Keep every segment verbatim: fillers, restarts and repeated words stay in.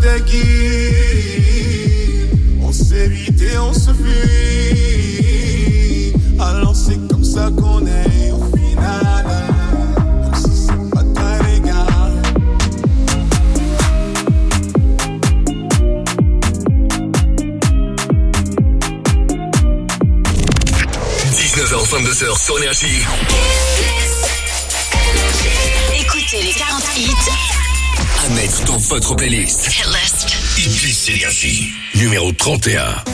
c'était qui? On s'évite et on se fuit. Alors c'est comme ça qu'on est au final. Même si c'est pas très légal. dix-neuf heures vingt-deux heures sur Énergie. Écoutez les quarante hits À mettre dans votre playlist. Hitlist. Hitlist Énergie. Numéro trente et un.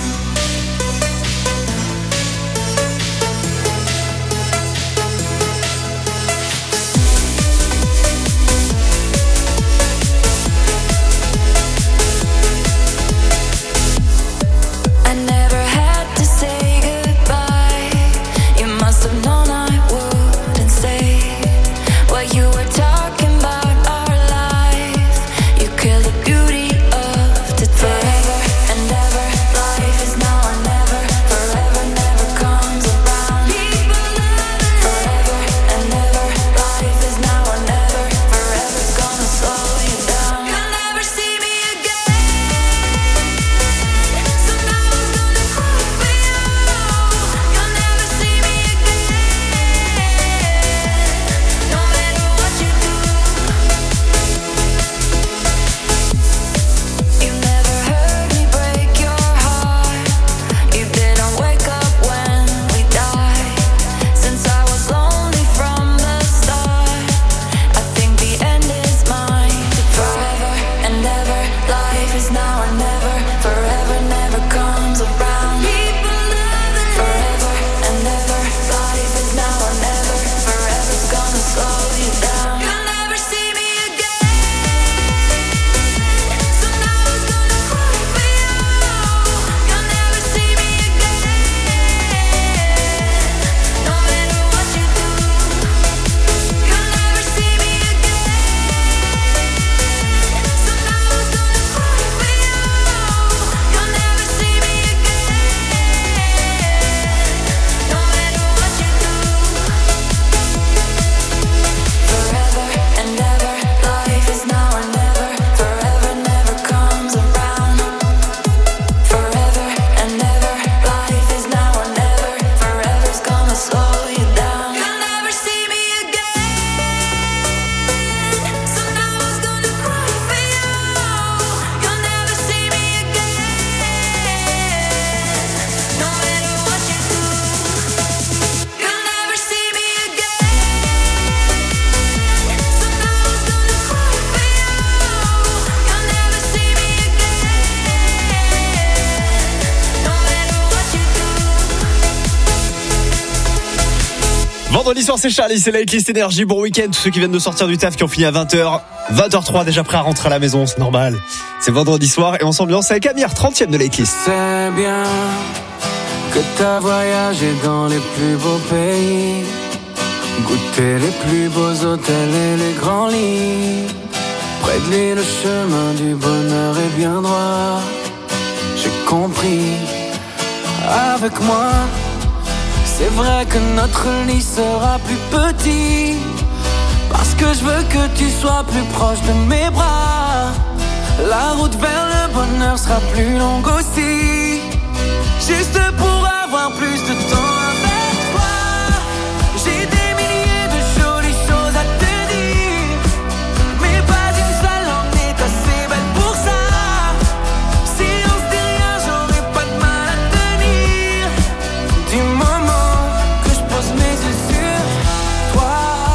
Vendredi soir, c'est Charlie, c'est la Hitlist Énergie. Bon week-end, tous ceux qui viennent de sortir du taf, qui ont fini à vingt heures, vingt heures trois, déjà prêts à rentrer à la maison, c'est normal. C'est vendredi soir et on s'ambiance avec Amir, trentième de la Hitlist. C'est bien que t'as voyagé dans les plus beaux pays, goûté les plus beaux hôtels et les grands lits. Près de lui, le chemin du bonheur est bien droit. J'ai compris, avec moi, c'est vrai que notre lit sera plus petit, parce que je veux que tu sois plus proche de mes bras. La route vers le bonheur sera plus longue aussi, juste pour avoir plus de temps avec toi. J'ai des milliers de jolies choses à te dire, mais pas une seule en est assez belle pour ça. Si on se dit rien, j'aurai pas de mal à tenir. Du moment que je pose mes yeux sur toi,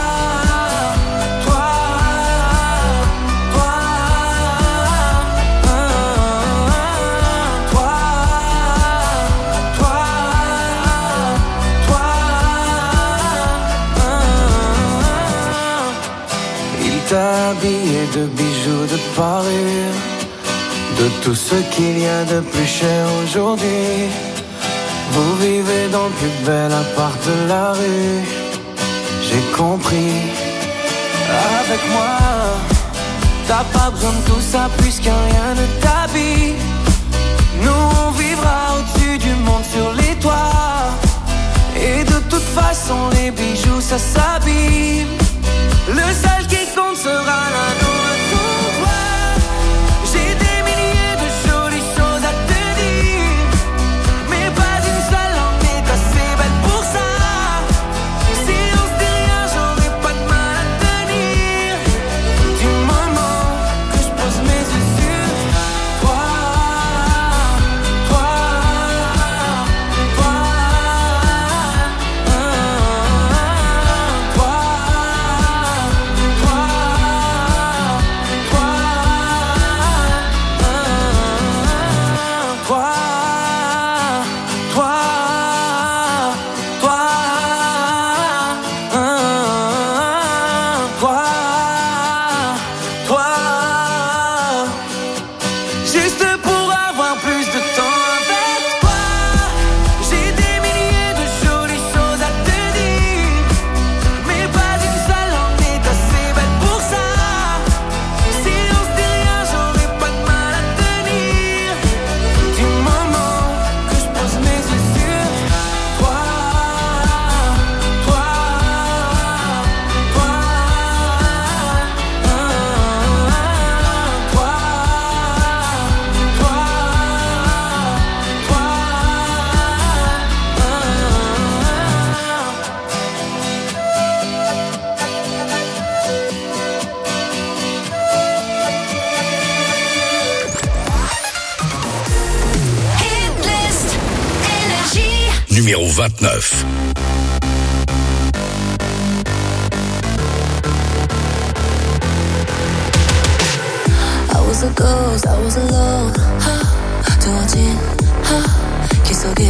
toi, toi, toi, toi, toi. Il t'a habillé de bijoux, de parures, de tout ce qu'il y a de plus cher aujourd'hui. Vous vivez dans le plus bel appart de la rue. J'ai compris, avec moi, t'as pas besoin de tout ça puisque rien ne t'habille. Nous on vivra au-dessus du monde sur les toits, et de toute façon les bijoux ça s'abîme. Le seul qui compte sera l'anneau à ton doigt. J'ai des juste pour avoir plus de temps avec toi. J'ai des milliers de jolies choses à te dire, mais pas une seule en est assez belle pour ça. Si on se dit rien, j'aurais pas de mal à tenir. Du moment que je pose mes yeux sur toi, toi, toi, toi, Hit List Énergie. Numéro vingt-neuf. I was a ghost, I was alone. 두어진 기속에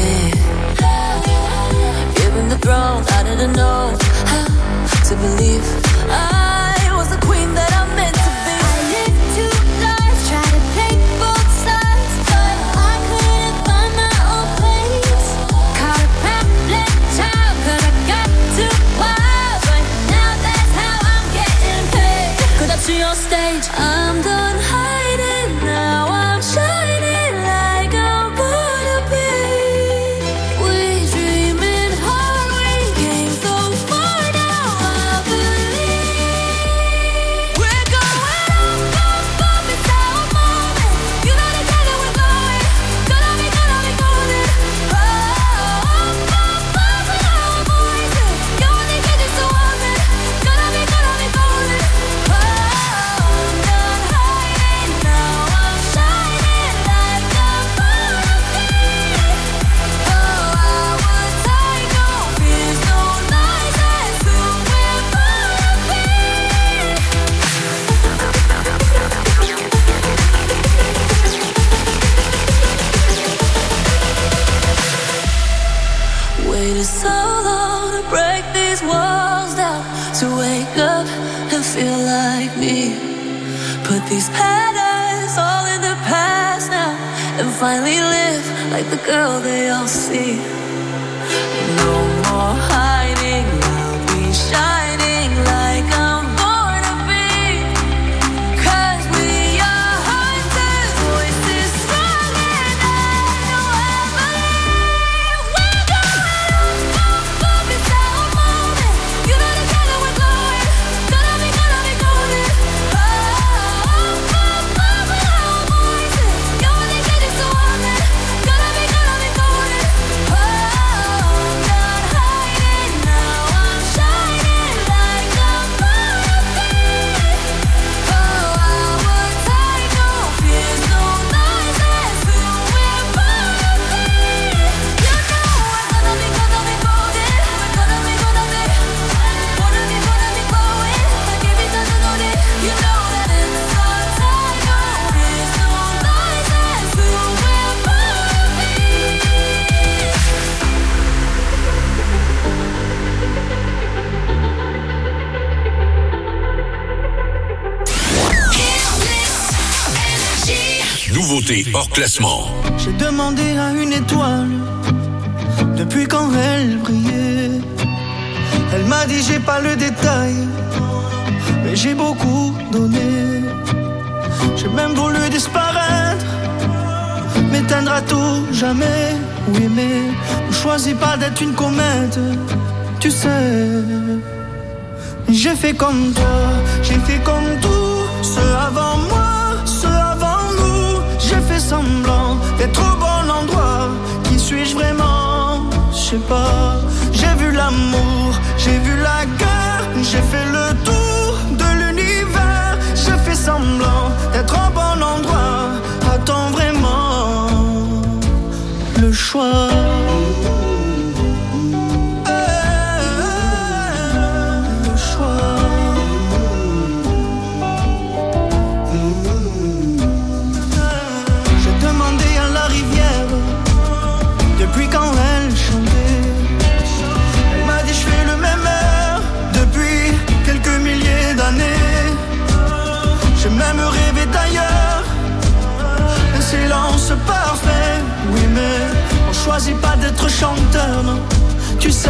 given the throne, I didn't know how to believe I was the queen that I meant to be. I lived two lives, tried to play both sides, but I couldn't find my own place. Caught a pamphlet child, 'cause I got too wild, but now that's how I'm getting paid. 끝없이 on stage, I'm done hiding, now I'm shining like I'm born to be. We dreaming hard, we came so far, now I believe we're going up, up, up, it's our moment. You know together we're going, gonna be, gonna be golden. Oh, up, up, up, with our voices. You only get this so often, gonna be, gonna be golden. Oh, I'm done hiding, now I'm shining like I'm born to be. Oh, our time, no fears, no lies, that's who we're born to be. Waited so long to break these walls down, to wake up and feel like me. Put these patterns all in the past now, and finally live like the girl they all see. No more hiding, I'll be shining like I'm born to be. 'Cause we are hunters, voices strong, and I know I believe we're going up, up, it's our moment. You know together we're going, gonna be, gonna be golden. Oh, up, up, up, with our voices. You only get this so often, gonna be, gonna be golden. Oh, I'm done hiding, now I'm shining like I'm born to be. Oh, our time, no fears, no lies, that's who we're born to be. You know we're gonna be, gonna be golden. We're gonna be, gonna be, wanna be, wanna be going. I give it to know it. You know that it's our time, no fears, no lies, that's who we're born to be. Hit List Énergie. Nouveauté hors classement. J'ai demandé à une étoile depuis quand elle brillait. Elle m'a dit j'ai pas le détail, mais j'ai beaucoup donné. J'ai même voulu disparaître, m'éteindre à tout jamais. Oui mais on choisit pas d'être une comète, tu sais. J'ai fait comme toi, j'ai fait comme tous ceux avant moi, ceux avant nous. J'ai fait semblant d'être au bon endroit. Qui suis-je vraiment? Je sais pas. J'ai vu l'amour, j'ai vu la guerre, j'ai fait le tour de l'univers. J'ai fait semblant d'être au bon endroit. Attends vraiment le choix. Le choix. J'ai demandé à la rivière depuis quand elle chantait. Elle m'a dit je fais le même air depuis quelques milliers d'années. J'ai même rêvé d'ailleurs, mais c'est parfait. Oui, mais on choisit pas d'être chanteur, non. Tu sais,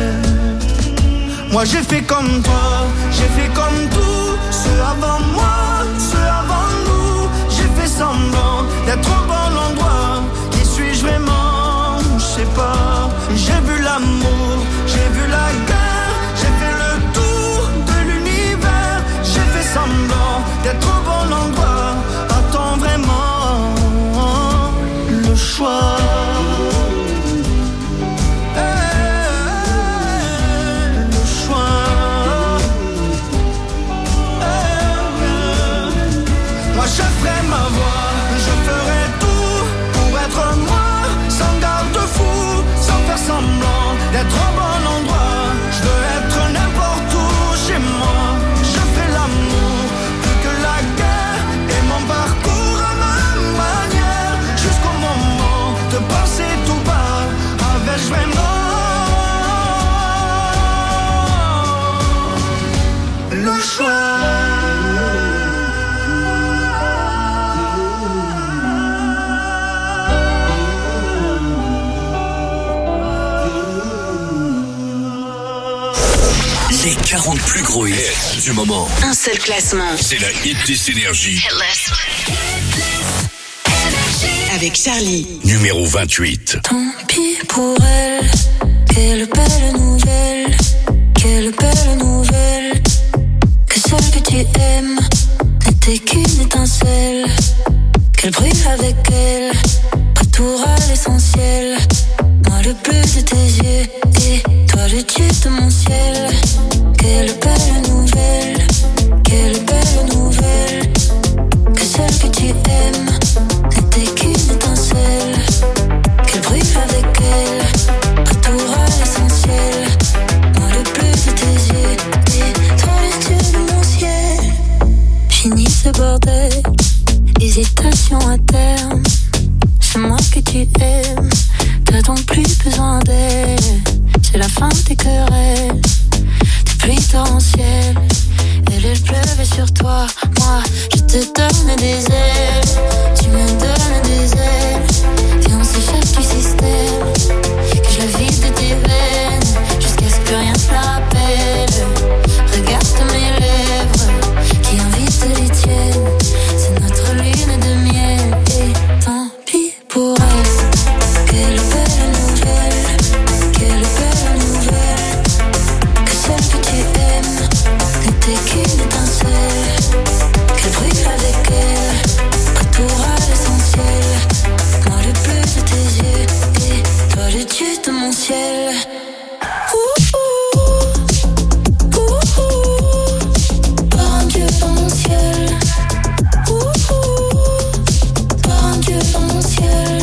moi j'ai fait comme toi, j'ai fait comme tout. Ceux avant moi, ceux avant nous. J'ai fait semblant d'être au bon endroit. Qui suis-je vraiment? Je sais pas. J'ai vu l'amour, j'ai vu la guerre. J'ai fait le tour de l'univers. J'ai fait semblant d'être au bon endroit. A-t-on vraiment le choix? Je ferai ma voix, je ferai tout pour être moi, sans garde-fou, sans faire semblant d'être au bon endroit. Je veux être n'importe où chez moi. Je fais l'amour plus que la guerre et mon parcours à ma manière, jusqu'au moment de penser tout bas. Avais-je vraiment le choix? Les quarante plus gros hits du moment. Un seul classement. C'est la Hitlist Énergie. Avec Charlie. Numéro vingt-huit. Tant pis pour elle, quelle belle nouvelle, quelle belle nouvelle. Que celle que tu aimes n'était qu'une étincelle. Qu'elle brille avec elle, retour à l'essentiel. Moi le bleu de tes yeux et toi le dieu de mon ciel. Quelle belle nouvelle, quelle belle nouvelle. Que celle que tu aimes n'était qu'une étincelle. Qu'elle brille avec elle, retour à l'essentiel. Moi le bleu de tes yeux et toi le dieu de mon ciel. Fini ce bordel, hésitation à terme. C'est moi que tu aimes, t'as donc plus besoin d'elle. C'est la fin des querelles, des pluies torrentielles. Elle, elle pleuvait sur toi, moi je te donne des ailes. Tu me donnes des ailes, et on s'échappe du système. Que je la vide de tes veines, jusqu'à ce que rien ne te la rappelle. Regarde mes lèvres, qui invitent les tiennes. C'est notre lune de miel, et tant pis pour elle. Quelle belle nouvelle, quelle belle nouvelle. Que celle que tu aimes n'était qu'une étincelle. Qu'elle brille avec elle, retour à l'essentiel. Moi le bleu de tes yeux et toi le dieu de mon ciel. Ouh, ouh, ouh, ouh. Par un dieu dans mon ciel. Ouh, ouh. Par un dieu dans mon ciel.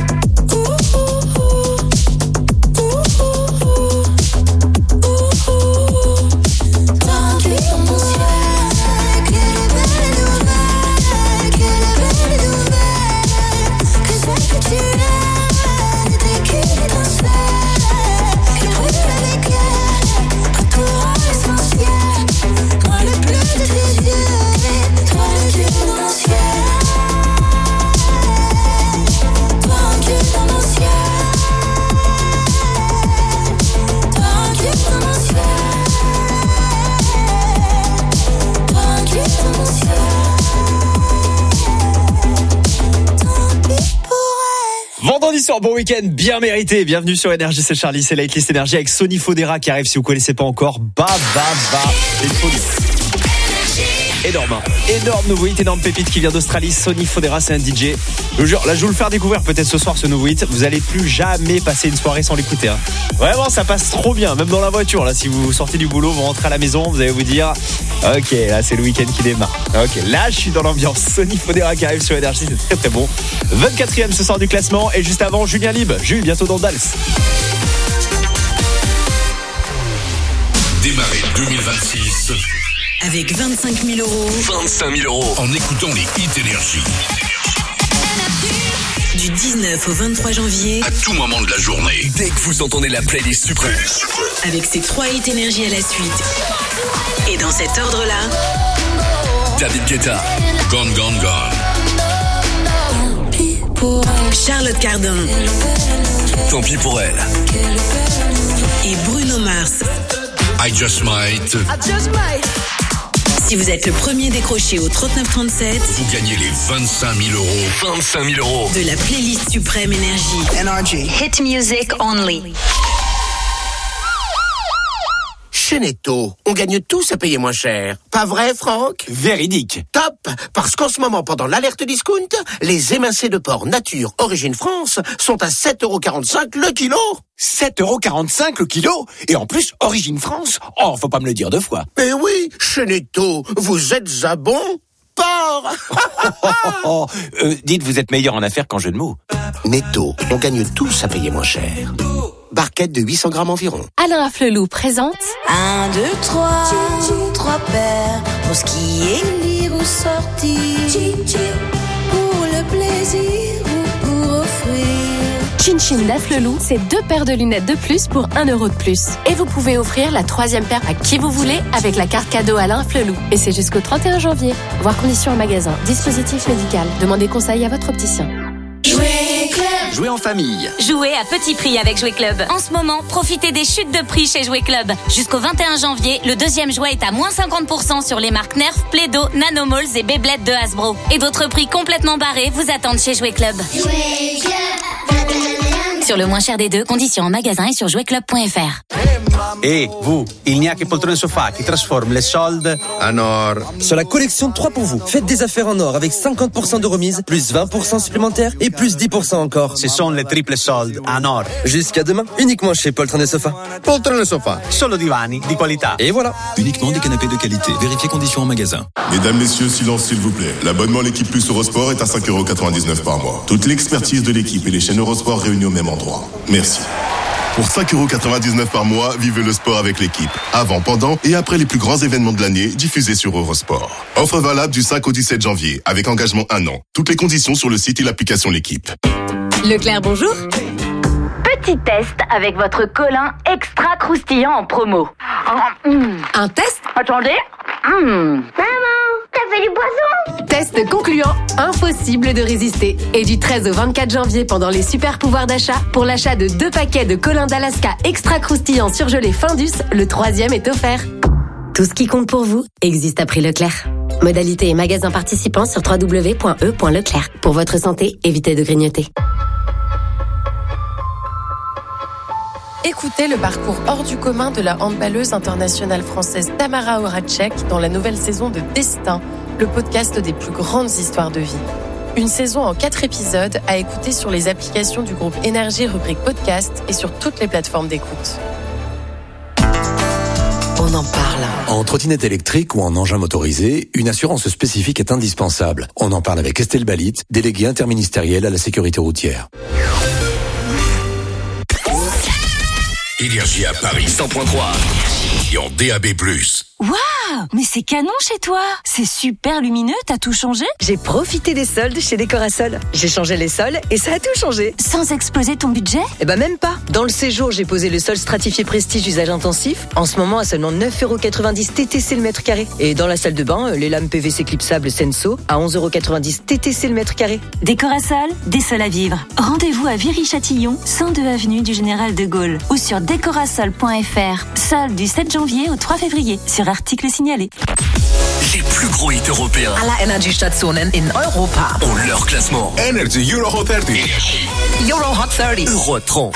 Vendredi soir, bon week-end, bien mérité. Bienvenue sur Énergie, c'est Charlie, c'est la Hitlist Énergie avec Sonny Fodera qui arrive si vous connaissez pas encore. Bah, bah, bah, c'est folie. Énorme, hein. Énorme nouveau hit, énorme pépite qui vient d'Australie. Sonny Fodera, c'est un D J. Je vous jure, là je vais vous le faire découvrir peut-être ce soir ce nouveau hit. Vous allez plus jamais passer une soirée sans l'écouter, hein. Vraiment, ça passe trop bien, même dans la voiture. Là, si vous sortez du boulot, vous rentrez à la maison, vous allez vous dire, ok, là c'est le week-end qui démarre. Ok, là je suis dans l'ambiance. Sonny Fodera qui arrive sur Énergie, c'est très très bon. vingt-quatrième ce soir du classement et juste avant Julien Libre. Jules, bientôt dans Dals. Démarrez deux mille vingt-six avec vingt-cinq mille euros. vingt-cinq mille euros en écoutant les hits Énergie. Du dix-neuf au vingt-trois janvier. À tout moment de la journée. Dès que vous entendez la playlist suprême. Avec ces trois hits Énergie à la suite. Et dans cet ordre-là. David Guetta, Gone Gone Gone. Tant pis pour Charlotte Cardin. Tant pis pour elle. Et Bruno Mars. I just might. Si vous êtes le premier décroché au trente-neuf trente-sept, Vous gagnez les vingt-cinq mille euros. vingt-cinq mille euros. de la playlist suprême Énergie. N R G. Hit music only. Chez Netto, on gagne tous à payer moins cher. Pas vrai, Franck? Véridique. Top! Parce qu'en ce moment, pendant l'alerte discount, les émincés de porc nature origine France sont à sept euros quarante-cinq le kilo. sept euros quarante-cinq le kilo. Et en plus, Origine France. Oh, faut pas me le dire deux fois. Mais oui, chez Netto, vous êtes à bon porc. Oh, euh, dites, vous êtes meilleur en affaires qu'en jeu de mots. Netto, on gagne tous à payer moins cher. Barquette de huit cents grammes environ. Alain Afflelou présente Un, deux, trois, trois paires pour skier, lire ou sortir, pour le plaisir ou pour offrir. Chin Chin d'Afflelou, c'est deux paires de lunettes de plus pour un euro de plus. Et vous pouvez offrir la troisième paire à qui vous voulez avec la carte cadeau Alain Afflelou. Et c'est jusqu'au trente et un janvier. Voir conditions en magasin. Dispositif médical. Demandez conseil à votre opticien. Jouer club. Jouer en famille. Jouez à petit prix avec Jouet Club. En ce moment, profitez des chutes de prix chez Jouet Club. Jusqu'au vingt et un janvier, le deuxième jouet est à moins cinquante pour cent sur les marques Nerf, Play-Doh, Nanomalls et Beyblade de Hasbro. Et d'autres prix complètement barrés vous attendent chez Jouet Club. Jouer club. Sur le moins cher des deux, conditions en magasin et sur jouet club point f r. Et vous, il n'y a que Poltrone Sofa qui transforme les soldes en or. Sur la collection trois pour vous, faites des affaires en or avec cinquante pour cent de remise, plus vingt pour cent supplémentaires et plus dix pour cent encore. Ce sont les triples soldes en or. Jusqu'à demain, uniquement chez Poltrone Sofa. Poltrone Sofa. Solo divani di qualità. Et voilà. Uniquement des canapés de qualité. Vérifiez conditions en magasin. Mesdames, messieurs, silence s'il vous plaît. L'abonnement L'équipe Plus Eurosport est à cinq euros quatre-vingt-dix-neuf par mois. Toute l'expertise de l'équipe et les chaînes Eurosport réunies au même endroit. Merci. Pour cinq euros quatre-vingt-dix-neuf par mois, vivez le sport avec l'équipe. Avant, pendant et après les plus grands événements de l'année diffusés sur Eurosport. Offre valable du cinq au dix-sept janvier, avec engagement un an. Toutes les conditions sur le site et l'application L'équipe. Leclerc, bonjour. Petit test avec votre colin extra croustillant en promo. Un test. Attendez. Mmh. T'as fait du poisson? Test concluant, impossible de résister. Et du treize au vingt-quatre janvier, pendant les super pouvoirs d'achat, pour l'achat de deux paquets de colins d'Alaska extra croustillants surgelés Findus, le troisième est offert. Tout ce qui compte pour vous existe à prix Leclerc. Modalité et magasins participants sur w w w point e point leclerc. Pour votre santé, évitez de grignoter. Écoutez le parcours hors du commun de la handballeuse internationale française Tamara Horacek dans la nouvelle saison de Destin, le podcast des plus grandes histoires de vie. Une saison en quatre épisodes à écouter sur les applications du groupe Énergie rubrique podcast et sur toutes les plateformes d'écoute. On en parle. En trottinette électrique ou en engin motorisé, une assurance spécifique est indispensable. On en parle avec Estelle Balit, déléguée interministérielle à la sécurité routière. Énergie à Paris cent point trois et en D A B plus. Waouh, mais c'est canon chez toi. C'est super lumineux, t'as tout changé? J'ai profité des soldes chez Décorasol. J'ai changé les sols et ça a tout changé. Sans exploser ton budget? Eh ben même pas. Dans le séjour, j'ai posé le sol stratifié Prestige usage intensif. En ce moment, à seulement neuf euros quatre-vingt-dix T T C le mètre carré. Et dans la salle de bain, les lames P V C clipsables Senso à onze euros quatre-vingt-dix T T C le mètre carré. Décorasol, des sols à vivre. Rendez-vous à Viry-Châtillon, cent deux avenue du Général de Gaulle ou sur décorasol point f r. Solde du sept janvier au trois février sur article signalé. Les plus gros hits européens. Aller Energiestationen in Europa. Ont leur classement. Energy Euro Hot trente. Euro Hot trente. Euro trente.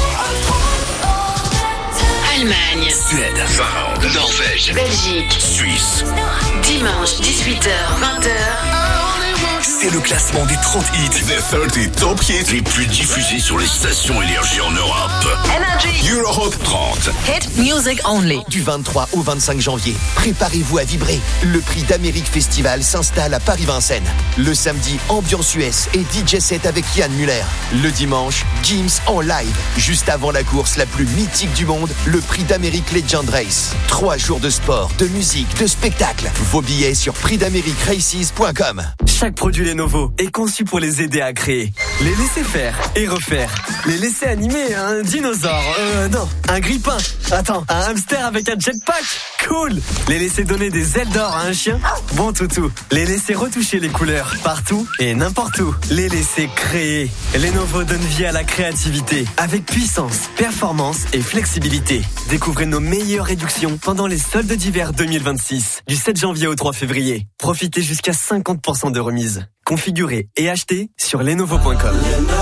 Allemagne, Suède, Finlande, Norvège, Belgique, Suisse. Dimanche dix-huit heures vingt heures. C'est le classement des trente hits. The thirty top hits les plus diffusés sur les stations Énergie en Europe. Energy Euro Hot trente. Hit music only. Du vingt-trois au vingt-cinq janvier, préparez-vous à vibrer. Le Prix d'Amérique Festival s'installe à Paris-Vincennes. Le samedi, ambiance U S et D J set avec Yann Muller. Le dimanche, Gims en live. Juste avant la course la plus mythique du monde, le Prix d'Amérique Legend Race. Trois jours de sport, de musique, de spectacle. Vos billets sur prix d'amérique races point com. Chaque produit Lenovo est conçu pour les aider à créer, les laisser faire et refaire, les laisser animer un dinosaure, euh non, un grippin, Attends, un hamster avec un jetpack? Cool! Les laisser donner des ailes d'or à un chien? Bon toutou. Les laisser retoucher les couleurs partout et n'importe où. Les laisser créer. Lenovo donne vie à la créativité avec puissance, performance et flexibilité. Découvrez nos meilleures réductions pendant les soldes d'hiver deux mille vingt-six. Du sept janvier au trois février. Profitez jusqu'à cinquante pour cent de remise. Configurez et achetez sur lenovo point com.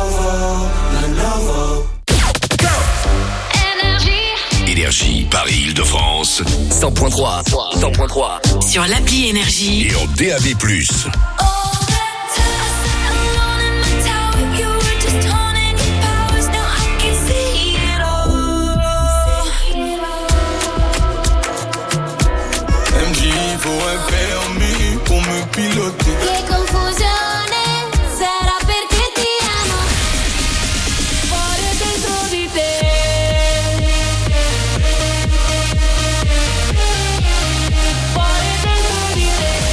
Énergie, Paris-Île-de-France, cent point trois. cent point trois. Sur l'appli Énergie. Et en D A B plus. M J, il faut un permis pour me piloter. Che confusione sarà perché ti amo. Fuori dentro di te. Fuori dentro di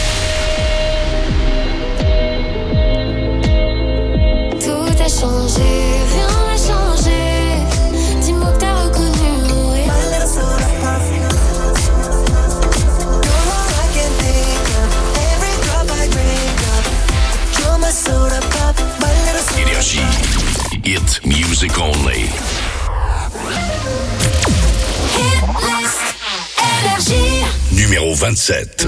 te. Tout a changé, rien n'a changé. Dis-moi que t'as reconnu, oui. Énergie, hit music only. Énergie. Numéro vingt-sept.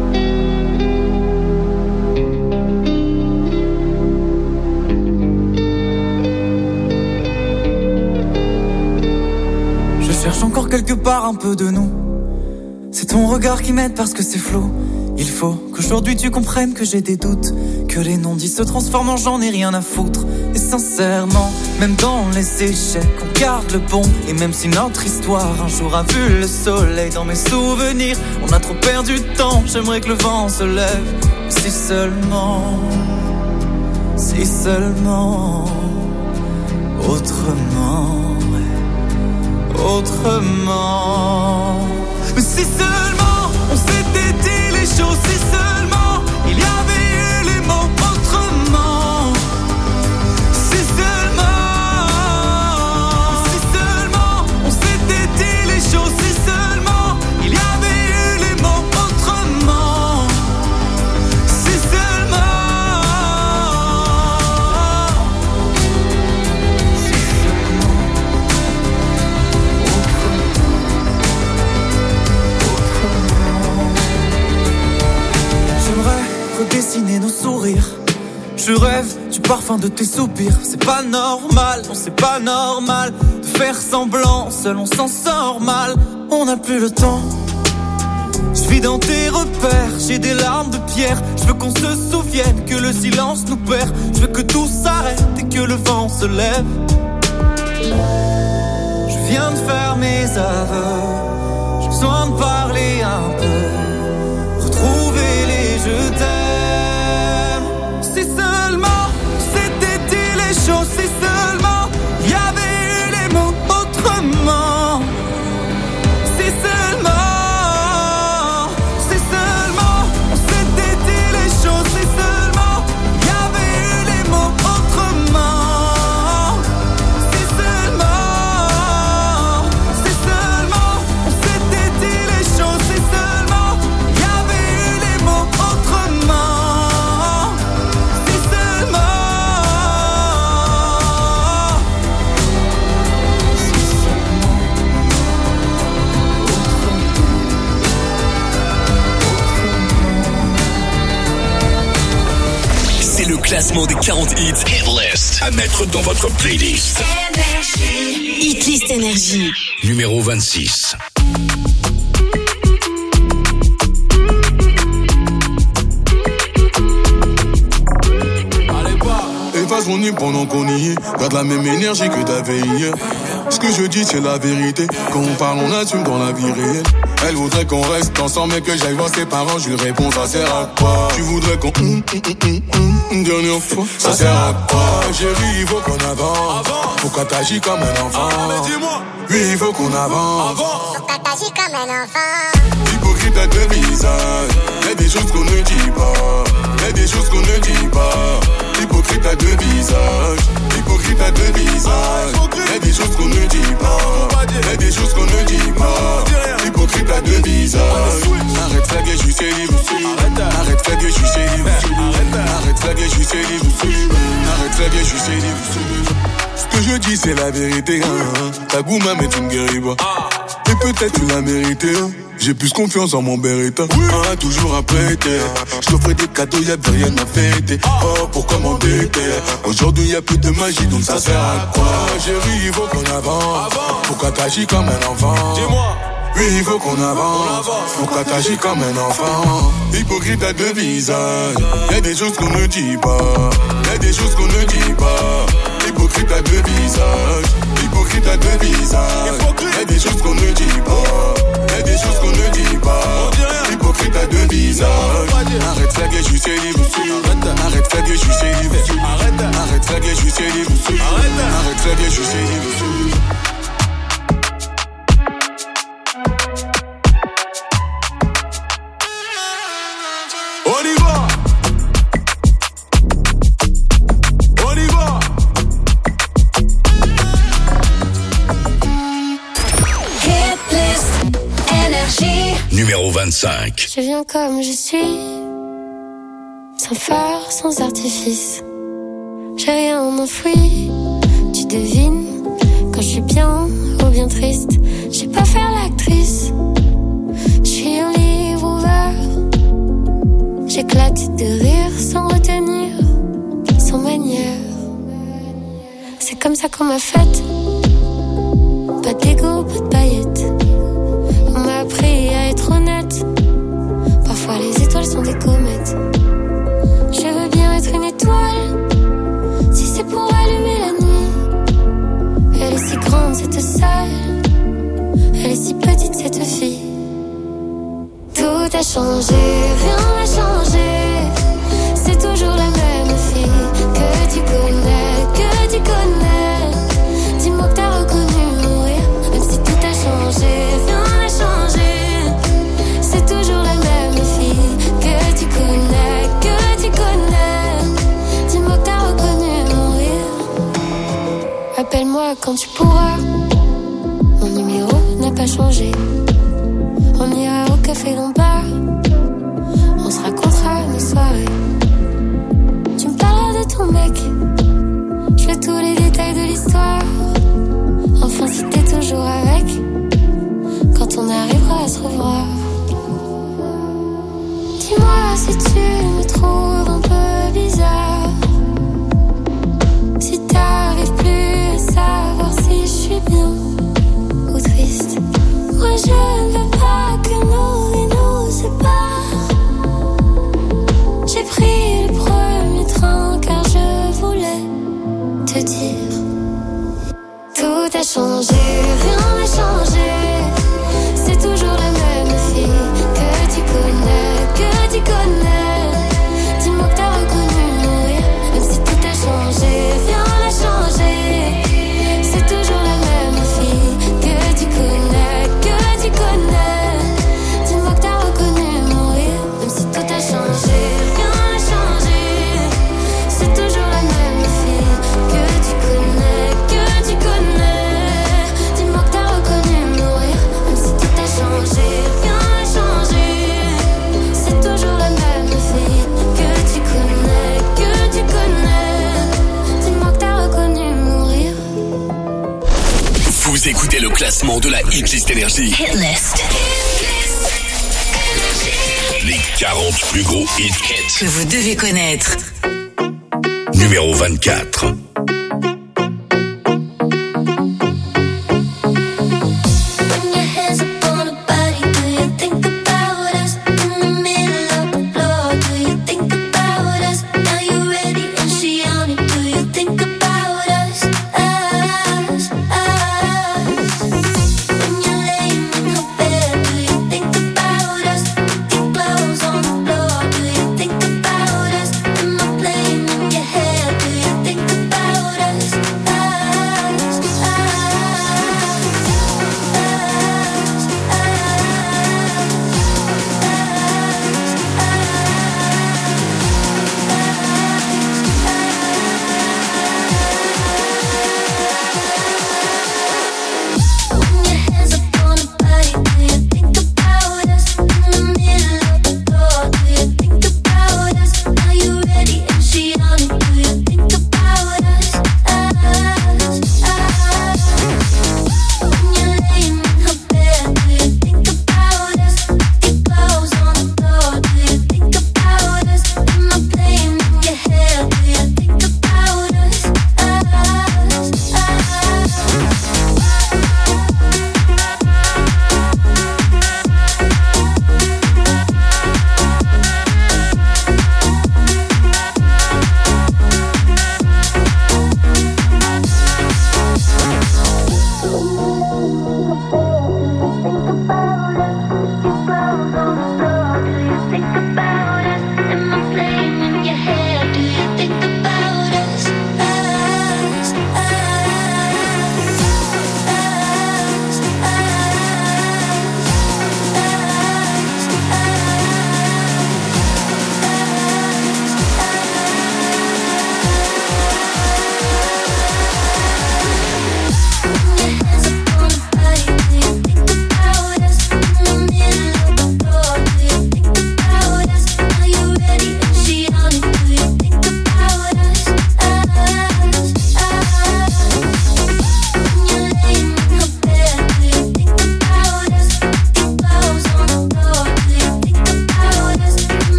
Je cherche encore quelque part un peu de nous. C'est ton regard qui m'aide parce que c'est flou. Il faut qu'aujourd'hui tu comprennes que j'ai des doutes, que les non-dits se transforment en j'en ai rien à foutre. Et sincèrement, même dans les échecs, on garde le bon. Et même si notre histoire un jour a vu le soleil dans mes souvenirs, on a trop perdu de temps, j'aimerais que le vent se lève. Si seulement, si seulement, autrement, autrement. Mais si seulement on s'était dit les choses, si seulement il y avait eu les mots autrement. Si seulement, si seulement on s'était dit les choses, si seulement il y avait eu les mots autrement. Si seulement, si seulement, j'aimerais redessiner nos sourires. Je rêve du parfum de tes soupirs. C'est pas normal, non c'est pas normal de faire semblant, seul on s'en sort mal. On n'a plus le temps. Je vis dans tes repères, j'ai des larmes de pierre. Je veux qu'on se souvienne que le silence nous perd. Je veux que tout s'arrête et que le vent se lève. Je viens de faire mes aveux. J'ai besoin de parler un peu. Retrouver les je t'aime. Si seulement c'était dit les choses, si seulement il y avait eu les mots autrement. Si seulement, si seulement on s'était dit les choses, si seulement il y avait eu les mots autrement. Si seulement, si seulement on s'était dit les choses, si seulement il y avait eu les mots autrement. Si seulement, si C'est le classement des quarante hits Hit List à mettre dans votre playlist. Hitlist Énergie. Numéro vingt-six. Efface mon nid pendant qu'on y est. Garde la même énergie que t'avais hier. Ce que je dis c'est la vérité. Quand on parle on assume dans la vie réelle. Elle voudrait qu'on reste ensemble mais que j'aille voir ses parents. Je lui réponds ça sert à quoi. Tu voudrais qu'on hum, hum, hum, hum, hum, une dernière fois. Ça sert à quoi. Chérie il faut qu'on avance. Pourquoi t'agis comme un enfant. Oui il faut qu'on avance. Pourquoi t'agis comme un enfant. Hypocrite à deux visages. Y'a des choses qu'on ne dit pas. Y'a des choses qu'on ne dit pas. Hypocrite à deux visages. Hypocrite à deux visages. Y'a des choses qu'on ne dit pas. Y'a des choses qu'on ne dit pas. pas. Hypocrite à deux visages. Arrête flaguer, je suis célib. Arrête flaguer, je suis célib. Arrête flaguer, je suis célib. Arrête flaguer, je suis célib. Ce que je dis c'est la vérité, hein. Ta gouma mais tu me guéris pas. Et peut-être tu l'as mérité, hein. J'ai plus confiance en mon Beretta. Ah, toujours à prêter. Je t'offrais des cadeaux, y'avait rien à fêter. Oh, pourquoi m'embêter? Aujourd'hui y'a plus de magie, donc ça sert à quoi? Chérie, il faut qu'on avance. Pourquoi t'agis comme un enfant? Dis-moi. Oui, il faut qu'on avance. Pourquoi t'agis comme un enfant? Hypocrite à deux visages. Y'a des choses qu'on ne dit pas. Y'a des choses qu'on ne dit pas. Hypocrite à deux visages. Hypocrite à deux visages. Y'a des choses qu'on ne dit pas. Y'a des choses qu'on ne dit pas. Hypocrite à deux visages. Arrête flaguer, je suis célib. Arrête flaguer, je suis célib. Arrête flaguer, je suis célib. Arrête flaguer, je suis célib. On y va. On y va. Hit list, énergie. Numéro vingt-cinq. Je viens comme je suis, sans phare, sans artifice. J'ai rien enfoui. Tu devines quand je suis bien ou bien triste. J'ai pas faire l'actrice. Je suis un livre ouvert. J'éclate de rire sans retenir, sans manière. C'est comme ça qu'on m'a faite. Pas d'ego, pas de paillettes. On m'a appris à être honnête. Parfois les étoiles sont des comètes. Je veux bien être une étoile, si c'est pour allumer la nuit. Elle est si grande cette salle, elle est si petite cette fille. Tout a changé, rien n'a changé. C'est toujours la même fille que tu connais, que tu connais. Dis-moi que t'as reconnu mourir, même si tout a changé, rien n'a changé. C'est toujours la même fille que tu connais, que tu connais. Dis-moi que t'as reconnu mourir. Appelle-moi quand tu pourras. Mon numéro n'a pas changé. On ira au café Lombard. On se racontera nos soirées. Tu me parleras de ton mec. Je veux tous les détails de l'histoire. Enfin si t'es toujours avec, quand on arrivera à se revoir. Dis-moi si tu me trouves un peu bizarre. Si t'arrives plus à savoir si je suis bien ou triste. Moi je ne veux pas que nos vies nous séparent. J'ai pris le premier train car je voulais te dire. Tout a changé, rien n'a changé. C'est toujours la même fille que tu connais, que tu connais. Dis-moi que t'as reconnu mourir, même si tout a changé, rien n'a changé. C'est toujours la même fille que tu connais, que tu connais. Dis-moi que t'as reconnu mourir, même si tout a changé, rien n'a changé. C'est toujours la même fille que tu connais, que tu connais. Dis-moi que t'as reconnu mourir, même si tout a changé, rien n'a changé. C'est toujours la même fille que tu connais, que tu connais. Dis-moi que t'as reconnu mourir. Vous écoutez le classement de la Hit List Énergie. Hit List. Les quarante plus gros hits Que vous devez connaître. Numéro vingt-quatre. Think about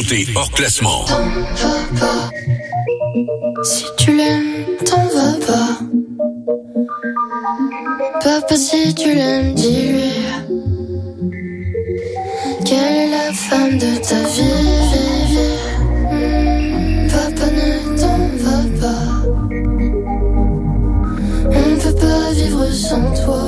nouveautés hors classement. T'en vas pas. Si tu l'aimes, t'en vas pas. Papa, si tu l'aimes, dis-lui. Quelle est la femme de ta vie, vie, vie. Mmh, Papa, ne t'en va pas. On peut pas vivre sans toi.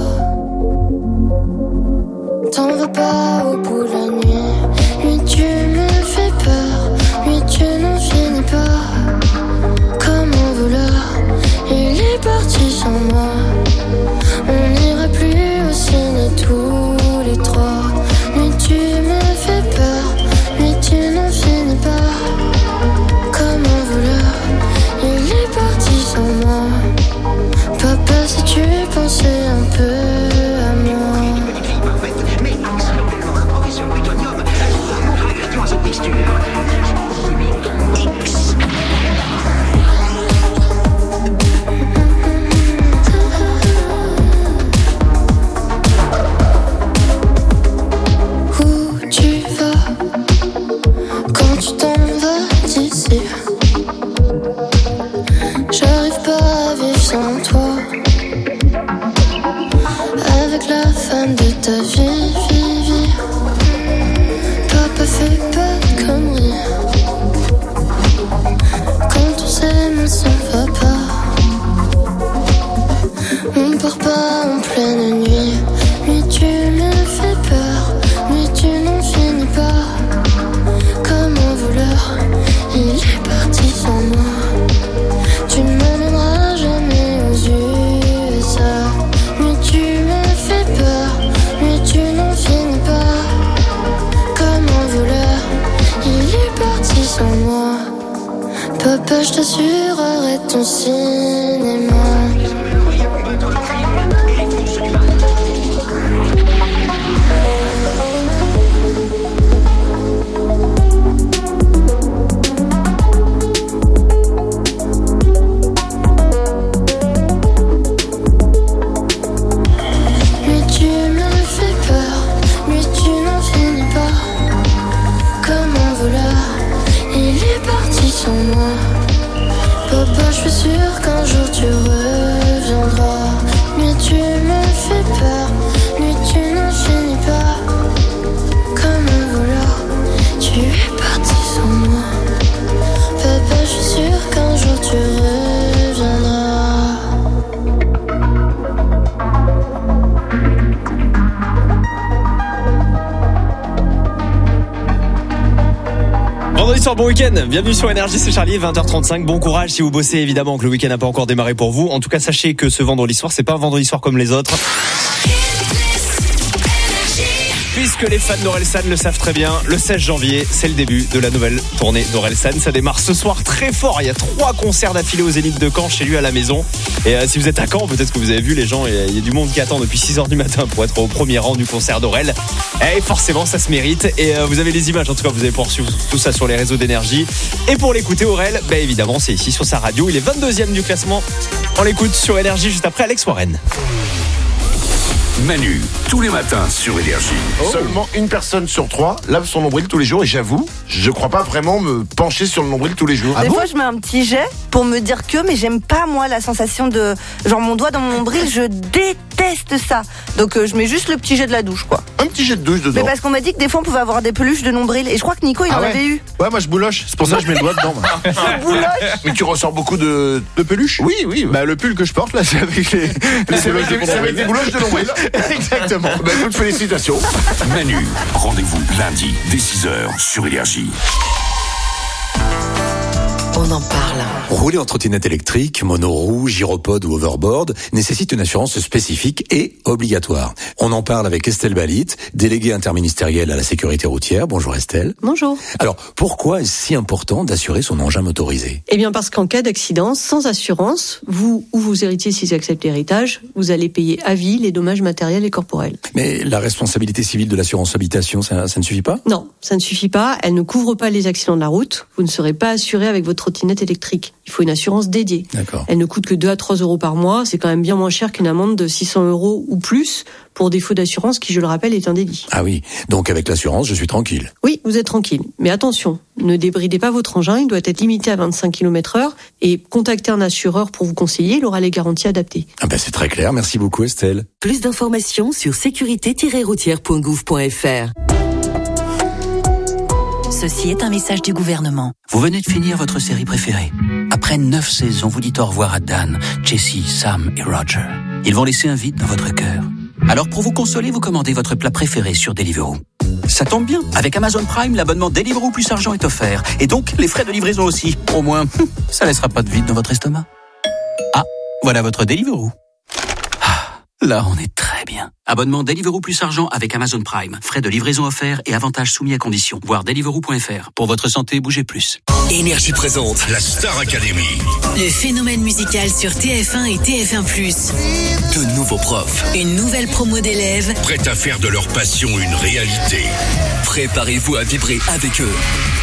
T'en vas pas au bout de la nuit. Lui tu me fais peur. Lui tu n'en finis pas. Comme un voleur, il est parti sans moi. On n'ira plus au ciné tous les trois. Lui tu me fais peur. Lui tu n'en finis pas. Comme un voleur, il est parti sans moi. Papa, si tu pensais un peu à moi. Où tu vas quand tu t'en vas d'ici? J'arrive pas à vivre sans toi. Avec la femme de ta vie, vie, vie. Papa, fais pas de conneries. Quand on s'aime, on s'en va pas. On part pas en pleine nuit. Lui tu me fais peur. Lui tu n'en finis pas. Comme un voleur, il est parti sans moi. Tu ne m'emmèneras jamais aux U S A. Lui tu me fais peur. Lui tu n'en finis pas. Comme un voleur, il est parti sans moi. Papa, je t'assure, arrête ton cinéma. Lui tu me fais peur. Lui tu n'en finis pas. Comme un voleur, il est parti sans moi. Papa, je suis sûre qu'un jour tu reviendras. Lui tu me fais peur. Lui tu n'en finis pas. Comme un voleur, tu es parti sans moi. Papa, je suis sûre qu'un jour tu reviendras. Vendredi soir, bon week-end. Bienvenue sur Énergie, c'est Charlie, vingt heures trente-cinq. Bon courage si vous bossez, évidemment, que le week-end n'a pas encore démarré pour vous. En tout cas, sachez que ce vendredi soir, c'est pas un vendredi soir comme les autres. Puisque les fans d'Orelsan le savent très bien, le seize janvier, c'est le début de la nouvelle tournée d'Orelsan. Ça démarre ce soir très fort. Il y a trois concerts d'affilée aux Zénith de Caen, chez lui à la maison. Et euh, si vous êtes à Caen, peut-être que vous avez vu les gens, il y a du monde qui attend depuis six heures du matin pour être au premier rang du concert d'Aurel. Et forcément, ça se mérite. Et euh, vous avez les images, en tout cas, vous avez poursuivre tout ça sur les réseaux d'énergie. Et pour l'écouter, Aurel, bah, évidemment, c'est ici sur sa radio. Il est vingt-deuxième du classement. On l'écoute sur Énergie juste après Alex Warren. Manu, tous les matins sur Énergie. Oh. Seulement une personne sur trois lave son nombril tous les jours et j'avoue, je crois pas vraiment me pencher sur le nombril tous les jours. Des ah fois, bon je mets un petit jet pour me dire que, mais j'aime pas moi la sensation de genre mon doigt dans mon nombril, je déteste ça. Donc euh, je mets juste le petit jet de la douche, quoi. Un petit jet de douche dedans. Mais parce qu'on m'a dit que des fois on pouvait avoir des peluches de nombril et je crois que Nico il ah en ouais. avait eu. Ouais, moi je bouloche, c'est pour ça que je mets le doigt dedans. Mais tu ressors beaucoup de, de peluches ? Oui, oui. Ouais. Bah le pull que je porte là, c'est avec les, les c'est avec, des, c'est avec des bouloches de nombril. Exactement. Bah, écoute, félicitations. Manu, rendez-vous lundi dès six heures sur Énergie. On en parle. Rouler en trottinette électrique, monoroue, gyropode ou overboard nécessite une assurance spécifique et obligatoire. On en parle avec Estelle Balit, déléguée interministérielle à la sécurité routière. Bonjour Estelle. Bonjour. Alors, pourquoi est-ce si important d'assurer son engin motorisé ? Eh bien parce qu'en cas d'accident, sans assurance, vous ou vos héritiers s'ils acceptent l'héritage, vous allez payer à vie les dommages matériels et corporels. Mais la responsabilité civile de l'assurance habitation, ça, ça ne suffit pas ? Non, ça ne suffit pas. Elle ne couvre pas les accidents de la route. Vous ne serez pas assuré avec votre trottinette électrique. Il faut une assurance dédiée. D'accord. Elle ne coûte que deux à trois euros par mois. C'est quand même bien moins cher qu'une amende de six cents euros ou plus pour défaut d'assurance qui, je le rappelle, est un délit. Ah oui, donc avec l'assurance, je suis tranquille. Oui, vous êtes tranquille. Mais attention, ne débridez pas votre engin, il doit être limité à vingt-cinq kilomètres heure et contactez un assureur pour vous conseiller, il aura les garanties adaptées. Ah ben c'est très clair, merci beaucoup Estelle. Plus d'informations sur sécurité tiret routière point gouv point f r. Ceci est un message du gouvernement. Vous venez de finir votre série préférée. Après neuf saisons, vous dites au revoir à Dan, Jessie, Sam et Roger. Ils vont laisser un vide dans votre cœur. Alors pour vous consoler, vous commandez votre plat préféré sur Deliveroo. Ça tombe bien, avec Amazon Prime, l'abonnement Deliveroo plus argent est offert. Et donc, les frais de livraison aussi. Au moins, ça laissera pas de vide dans votre estomac. Ah, voilà votre Deliveroo. Ah, là, on est très bien. Abonnement Deliveroo plus argent avec Amazon Prime. Frais de livraison offerts et avantages soumis à conditions. Voir deliveroo point f r. Pour votre santé, bougez plus. Énergie présente la Star Academy. Le phénomène musical sur T F un et T F un plus. De nouveaux profs. Une nouvelle promo d'élèves. Prêts à faire de leur passion une réalité. Préparez-vous à vibrer avec eux.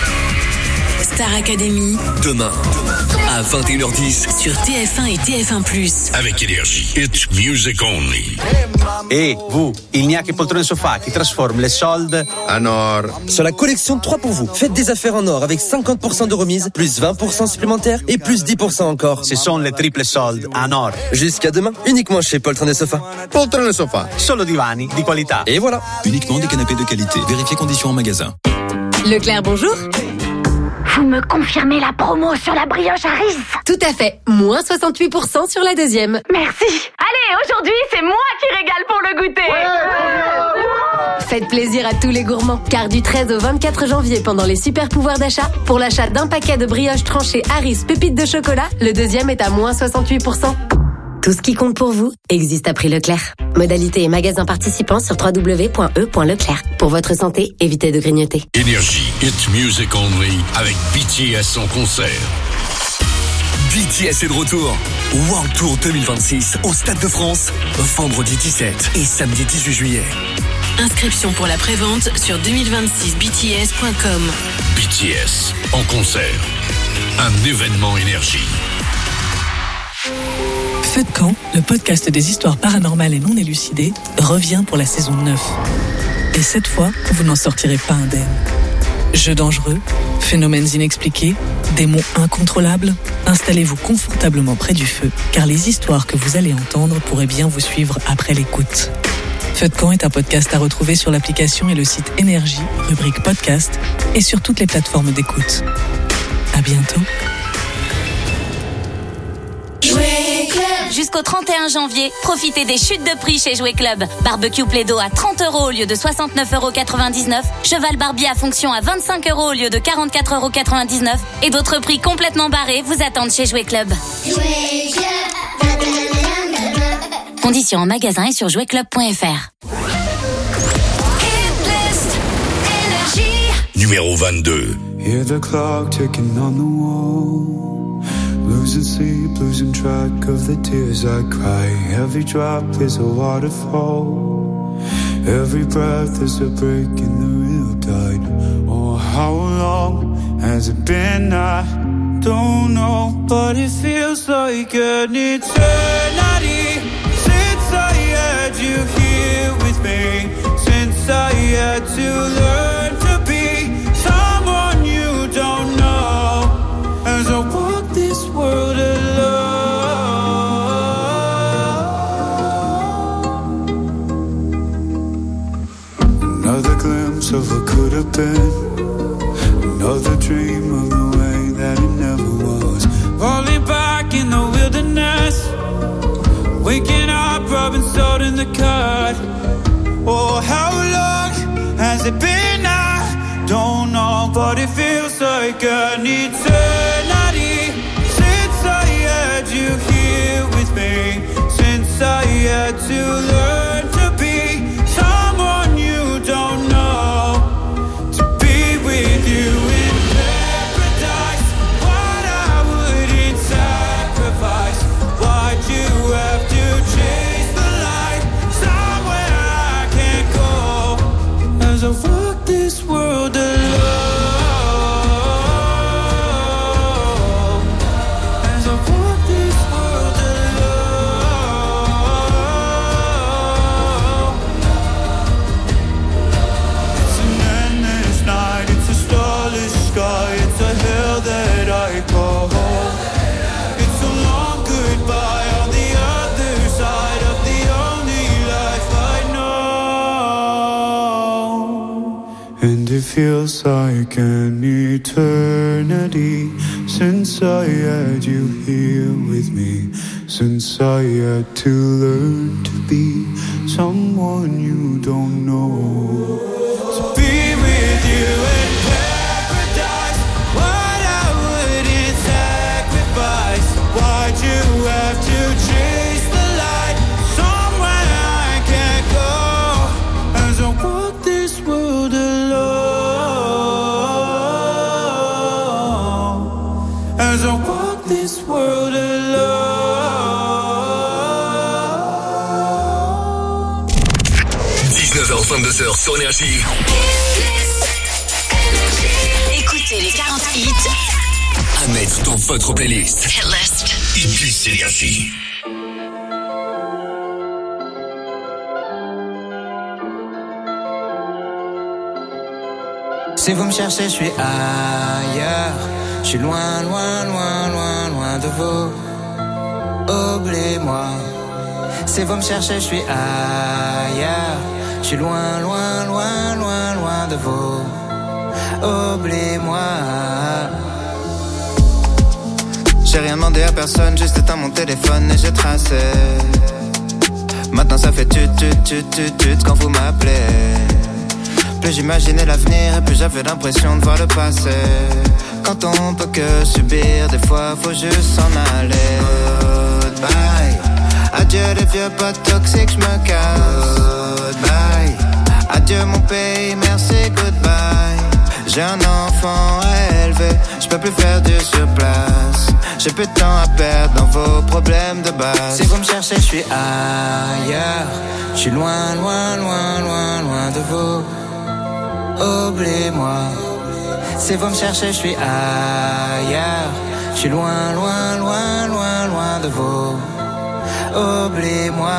Star Academy. Demain, à vingt et une heures dix. Sur T F un et T F un plus. Avec Énergie. It's music only. Et vous, il n'y a que Poltrone Sofa qui transforme les soldes en or. Sur la collection trois pour vous, faites des affaires en or avec cinquante pour cent de remise, plus vingt pour cent supplémentaires et plus dix pour cent encore. Ce sont les triples soldes en or. Jusqu'à demain, uniquement chez Poltrone Sofa. Poltrone Sofa, solo divani di qualità. Et voilà. Uniquement des canapés de qualité. Vérifiez conditions en magasin. Leclerc, bonjour. Vous me confirmez la promo sur la brioche Harris? Tout à fait, moins soixante-huit pour cent sur la deuxième. Merci. Allez, aujourd'hui, c'est moi qui régale pour le goûter. Ouais, faites plaisir à tous les gourmands, car du treize au vingt-quatre janvier, pendant les super pouvoirs d'achat, pour l'achat d'un paquet de brioches tranchées Harris pépites de chocolat, le deuxième est à moins soixante-huit pour cent. Tout ce qui compte pour vous existe à prix Leclerc. Modalité et magasins participants sur w w w point e point leclerc. Pour votre santé, évitez de grignoter. Énergie, it's music only avec B T S en concert. B T S est de retour. World Tour deux mille vingt-six au Stade de France, vendredi dix-sept et samedi dix-huit juillet. Inscription pour la prévente sur deux mille vingt-six b t s point com. B T S en concert. Un événement Énergie. Feu de camp, le podcast des histoires paranormales et non élucidées, revient pour la saison neuf. Et cette fois, vous n'en sortirez pas indemne. Jeux dangereux, phénomènes inexpliqués, démons incontrôlables, installez-vous confortablement près du feu, car les histoires que vous allez entendre pourraient bien vous suivre après l'écoute. Feu de camp est un podcast à retrouver sur l'application et le site Énergie, rubrique podcast, et sur toutes les plateformes d'écoute. À bientôt. Jusqu'au trente et un janvier, profitez des chutes de prix chez Jouet Club. Barbecue Plaido à trente euros au lieu de soixante-neuf euros quatre-vingt-dix-neuf. Cheval Barbie à fonction à vingt-cinq euros au lieu de quarante-quatre euros quatre-vingt-dix-neuf. Et d'autres prix complètement barrés vous attendent chez Jouet Club. Jouet Club. Conditions en magasin et sur jouet club point f r. Numéro vingt-deux. Hear the clock ticking on the wall. Losing sleep, losing track of the tears I cry. Every drop is a waterfall. Every breath is a break in the real tide. Oh, how long has it been? I don't know, but it feels like an eternity since I had you here with me. Since I had to learn to be someone you don't know. As I walk this world alone. Another glimpse of what could have been. Another dream of the way that it never was. Falling back in the wilderness. Waking up, rubbing salt in the cut. Oh, how long has it been? I don't know, but it feels like an eternity since I had you here with me. Since I had to learn to be someone you don't know. To be with you in paradise. What I wouldn't sacrifice. Why'd you have to chase the light somewhere I can't go? As I walk this world alone. feels like an eternity since I had you here with me, since I had to learn to be someone you don't know. To be with you in paradise, what I wouldn't sacrifice. Why'd you have to chase the light somewhere I can't go? As I walk this world alone, as I walk this world alone. dix-neuf heures vingt-deux heures sur Énergie. Écoutez les quarante hits À mettre dans votre playlist. Hitlist. Hitlist Énergie. Si vous me cherchez, je suis ailleurs. Je suis loin, loin, loin, loin, loin de vous. Oubliez-moi. Si vous me cherchez, je suis ailleurs. Je suis loin, loin, loin, loin, loin de vous. Oubliez-moi. J'ai rien demandé à personne, juste éteint mon téléphone et j'ai tracé. Maintenant ça fait tut tut tut tut tut quand vous m'appelez. Plus j'imaginais l'avenir et plus j'avais l'impression de voir le passé. Quand on peut que subir, des fois faut juste s'en aller. Goodbye. Adieu les vieux potes toxiques, j'me casse. Goodbye. Adieu mon pays, merci, goodbye. J'ai un enfant à élever, j'peux plus faire du surplace. J'ai plus de temps à perdre dans vos problèmes de base. Si vous me cherchez, je suis ailleurs. Je suis loin, loin, loin, loin, loin de vous. Oubliez-moi. Si vous me cherchez, je suis ailleurs. Je suis loin, loin, loin, loin, loin de vous. Oubliez-moi.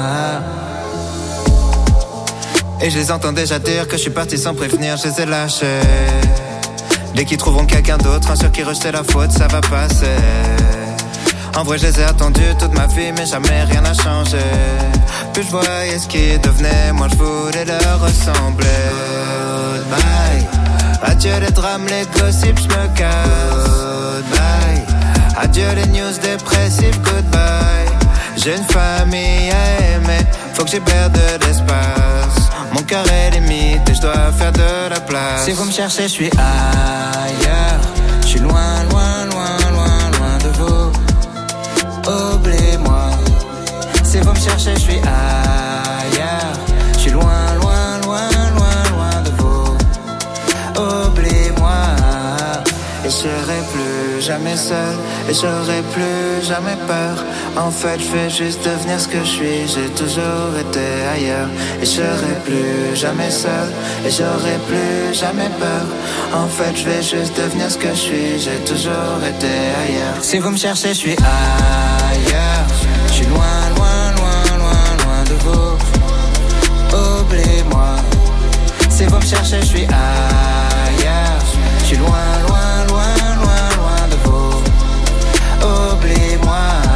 Et je les entends déjà dire que je suis parti sans prévenir, je les ai lâchés. Dès qu'ils trouveront quelqu'un d'autre, un sur qui rejeter la faute, ça va passer. En vrai je les ai attendus toute ma vie, mais jamais rien n'a changé. Plus je voyais ce qui devenait, moi je voulais leur ressembler. Goodbye. Adieu les drames, les gossips, je me casse. Goodbye. Adieu les news dépressives, goodbye. J'ai une famille à aimer, faut que j'y perde de l'espace. Mon cœur est limite et je dois faire de la place. Si vous me cherchez, je suis ailleurs. Je suis loin, loin, loin, loin, loin de vous. Oubliez-moi. Si vous me cherchez, je suis ailleurs. Je suis loin, loin, loin, loin, loin de vous. Oubliez-moi. Et je serai plus jamais seul. Et j'aurai plus jamais peur. En fait, je vais juste devenir ce que je suis. J'ai toujours été ailleurs. Et je serai plus jamais seul. Et j'aurai plus jamais peur. En fait, je vais juste devenir ce que je suis. J'ai toujours été ailleurs. Si vous me cherchez, je suis ailleurs. Je suis loin, loin, loin, loin, loin de vous. Oubliez-moi. Si vous me cherchez, je suis ailleurs. Je suis loin, loin, loin, loin, loin de vous. Oubliez-moi.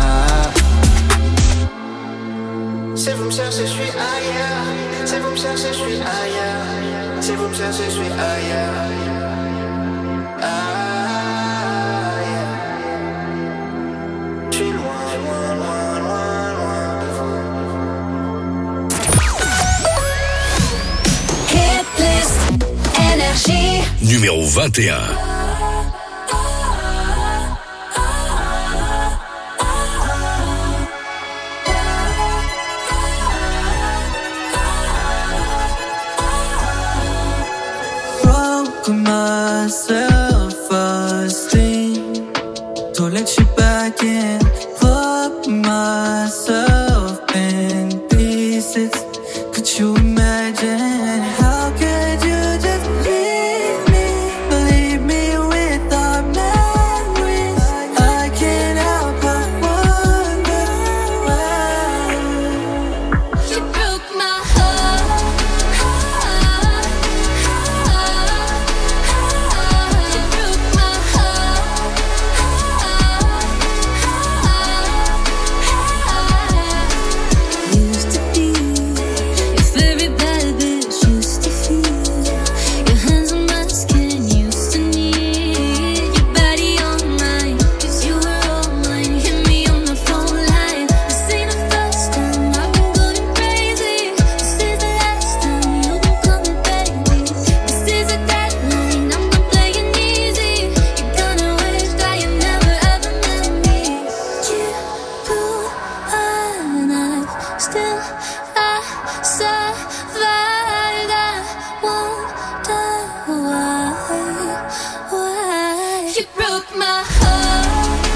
Si vous me cherchez, je suis ailleurs. Si vous me cherchez, je suis ailleurs. Si vous me cherchez, je suis ailleurs. Ah, yeah. Je suis loin, loin, loin, loin, loin de vous. Hitlist Énergie. Numéro vingt et un. Myself esteem. Don't let you back in. Put myself in pieces. Could you imagine? How could you just leave me? Leave me still I survive. I wonder why, why you broke my heart.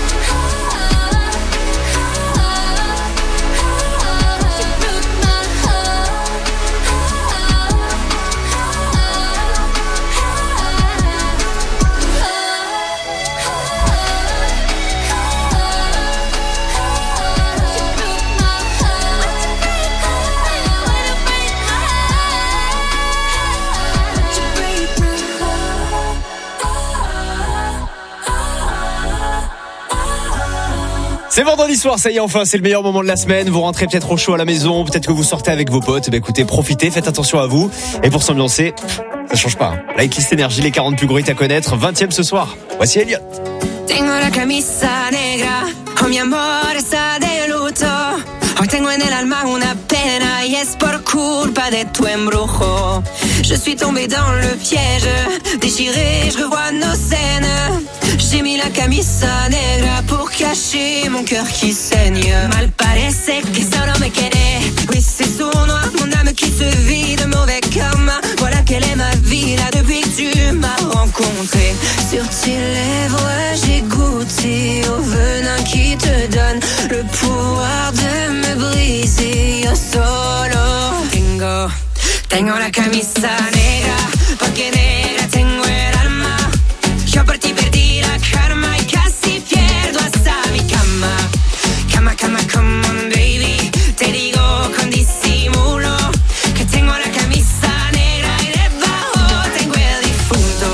C'est vendredi soir, ça y est, enfin, c'est le meilleur moment de la semaine. Vous rentrez peut-être au chaud à la maison, peut-être que vous sortez avec vos potes. Bah écoutez, profitez, faites attention à vous. Et pour s'ambiancer, ça change pas. Hein. La hitlist énergie, les quarante plus gros hits à connaître, vingtième ce soir. Voici Elliott. Tengo la camisa negra, oh mi amor está de luto. Hoy tengo en el alma una pena y es por culpa de tu embrujo. Je suis tombée dans le piège, déchirée, je revois nos scènes. J'ai mis la camisa negra pour cacher mon cœur qui saigne. Mal parece que solo me quiere. Oui, c'est sournois, mon âme qui se vide, mauvais karma. Voilà quelle est ma vie là depuis que tu m'as rencontré. Sur tes lèvres, j'ai goûté au venin qui te donne le pouvoir de me briser. Yo solo tengo, tengo la camisa negra, porque negra tengo el alma. Yo por ti perdí la karma y casi pierdo hasta mi cama. Cama, cama, come on baby, te digo con disimulo que tengo la camisa negra y debajo tengo el difunto.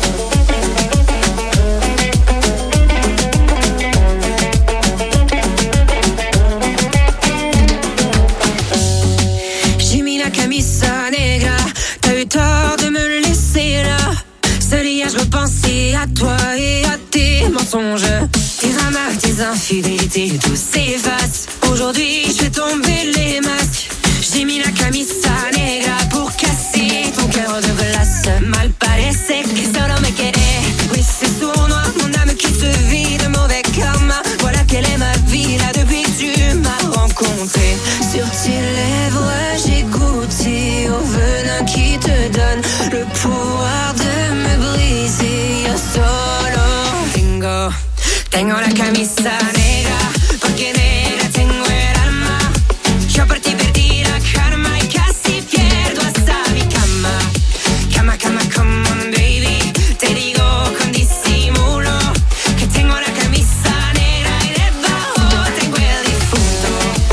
J'ai mis la camisa negra, t'as eu tort de me laisser là. Ce dia je repensais à toi et à tes mensonges. Tes ramas, tes infidélités, tout s'efface. Aujourd'hui je fais tomber les masques. J'ai mis la camisa negra pour casser ton cœur de glace. Mal parece que solo me quiere. Oui, c'est sournois, mon âme qui se vide, mauvais karma. Voilà quelle est ma vie là depuis que tu m'as rencontré. Sur tes lèvres j'ai goûté au venin qui te donne le pouvoir de me briser. Yo solo tengo, tengo la camisa negra, porque negra tengo el alma. Yo por ti perdí la karma y casi pierdo hasta mi cama. Cama, cama, come on baby, te digo con disimulo que tengo la camisa negra y debajo tengo el difunto.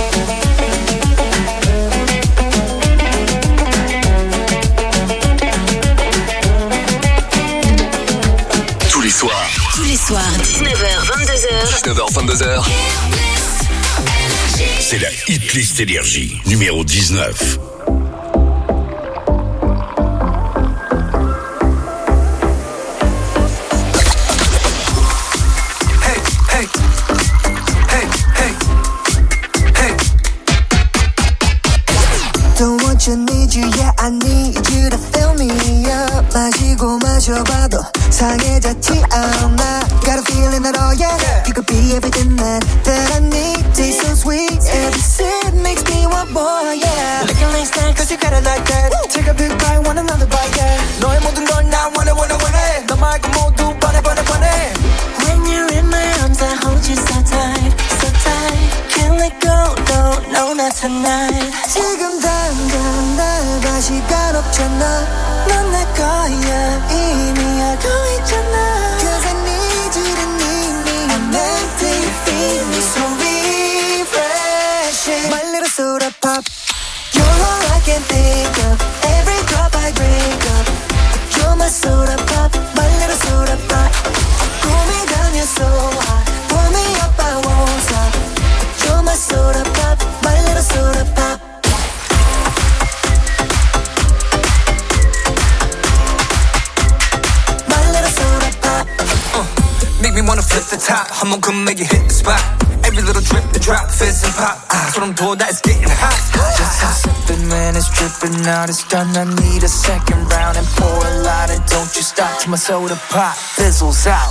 Tous les soirs. Tous les soirs, dix-neuf heures vingt-deux heures. dix-neuf heures vingt-deux heures. C'est la hitlist énergie, numéro dix-neuf. Hey, hey, hey, hey, hey. Don't want you, need you, yeah, I need you to fill me up. 마시고 마셔봐도 상해졌지 않아. Got a feeling that oh yeah, you could be everything that, that I need. Taste so sweet, every sip makes me want more, yeah. Licking like snack, cause you got it like that. Woo. Take a big bite, want another bite, yeah. 너의 모든 걸 나 원해 원해 원해. 너 말고 모두 번해 번해 번해. When you're in my arms I hold you so tight, so tight. Can't let go, no, no, not tonight. 지금 당장 날 봐 시간 없잖아. 넌 내 거야 이미 알고 있잖아. Cause I need you to need me. I'm empty, you feed me so refreshing. My little soda pop, you're all I can think of. Every drop I drink up, you're my soda pop, my little soda pop. Cool me down, you're so hot. Pull me up, I won't stop. You're my soda pop, my little soda pop. Make me wanna flip the top. 한번 come make you hit the spot. Every little drip and drop, fizz and pop. 아, 소름 돋아, it's getting hot. Just stop sipping, man, it's dripping out. It's done, I need a second round and pour a lot. And don't you stop till my soda pop fizzles out.